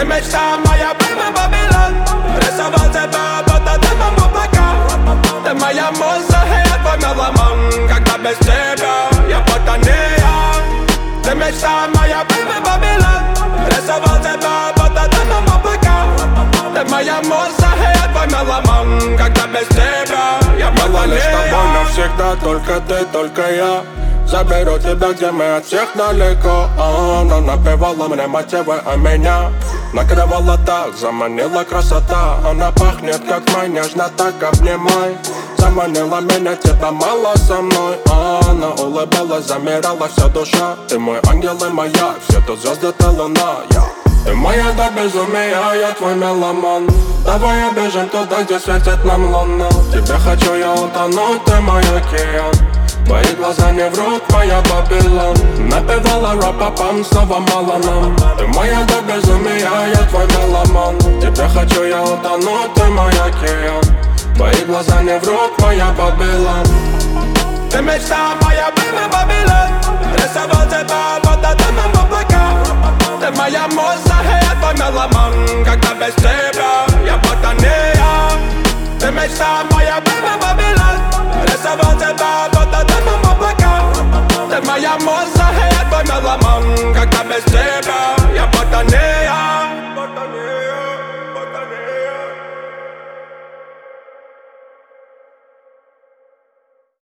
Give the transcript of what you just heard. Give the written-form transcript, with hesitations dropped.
мечта моя, baby Babylon. Рисовал тебя, будто ты мам в облака. Ты моя муза, и я твой меломан. Когда без тебя, я будто не я. Ты мечта моя, baby Babylon. Рисовал тебя, будто ты мам в облака. Ты моя муза, и я твой меломан. Когда без тебя, я будто не я. С тобой навсегда, только ты, только я. Заберу тебя, где мы от всех далеко. Она напевала мне мотивы о меня. Накрывала так, заманила красота. Она пахнет как май, нежно так обнимай. Заманила меня, тебя мало со мной. Она улыбалась, замирала вся душа. Ты мой ангел и моя, все тут звезды, ты луна. Ты моя до безумия, я твой меломан. Давай обежим туда, где светит нам луна. Тебе хочу я утонуть, ты мой океан. Твои глаза не врут, моя Babylon. Напевала ра-па-пам, снова мало нам. Ты моя до безумия, я твой меломан. Тебе хочу я утонуть, ты мой океан. Твои глаза не врут, моя Babylon. Ты мечта моя, baby Babylon. Рисовал тебя, будто ты мам в облака. Ты моя муза, и я твой меломан. Когда без тебя, я будто не я. Ты мечта моя, baby Babylon. Рисовал тебя, будто ты мам в облака. Ты моя муза, и я твой меломан.